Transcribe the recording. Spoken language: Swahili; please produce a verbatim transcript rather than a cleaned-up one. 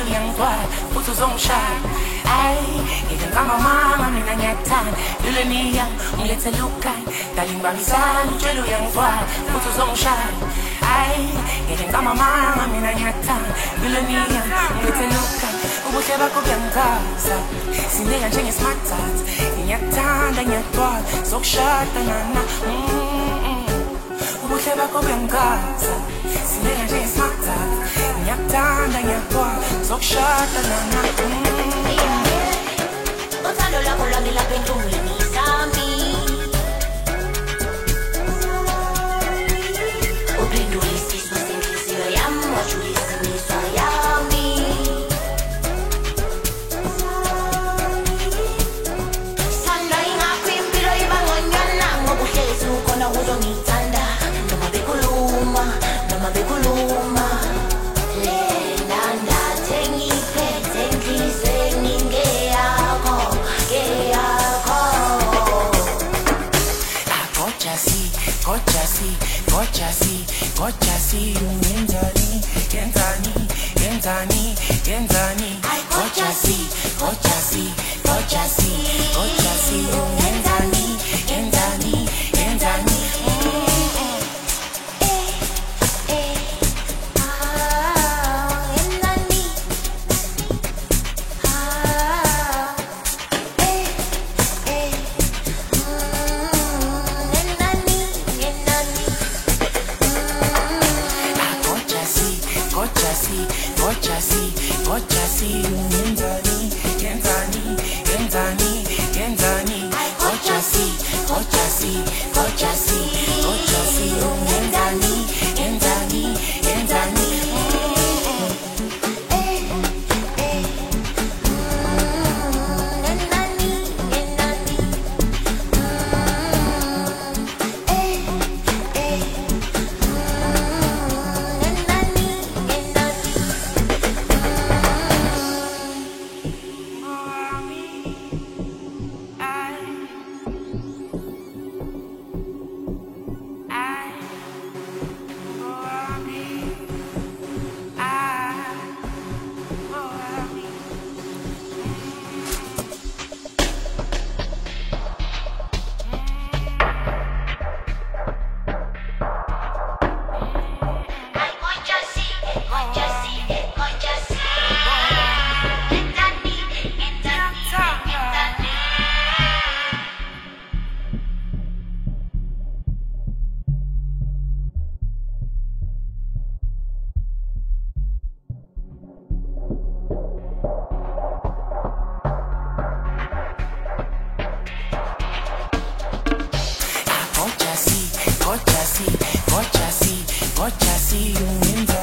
uyangithwala futhi uzongishaya. Ayi ngeke ngihamba mama mina ngiyakuthanda luleniya ungilethela ukukhanya darling babisana utshela uyangithwala futhi uzongishaya. Ayi ngeke ngihamba mama mina ngiyakuthanda luleniya ungilethela ukukhanya ubuhle bakho buyangithaza sindeka njenge-smart tat ngiyakuthanda ngiyakuthwala sokushada nana ubuhle bakho buyangithaza sindeka njenge-smart tat ngiyakuthanda ngiyakuthwala sokushada nana. Uthando lwakho lwangilapha enhlungwini zami uphendule isifiso senhliziyo yami wajulisa imizwa yami sanda ingakho impilo iba ngconywana ngoba uhlezi ukhona uzongithanda noma bekhuluma noma bekhuluma Gojasi, Gojasi, Yenzani, Yenzani, Yenzani, Yenzani, Gojasi, Gojasi, Gojasi, Gojasi, Yenzani, Yenzani, Yenzani. Gojasi, Gojasi, Yenzani, Yenzani, Yenzani, Yenzani, Gojasi, Gojasi, Gojasi, Gojasi, Yenzani, Yenzani, Yenzani. Gojasi, Gojasi, Gojasi, Gojasi,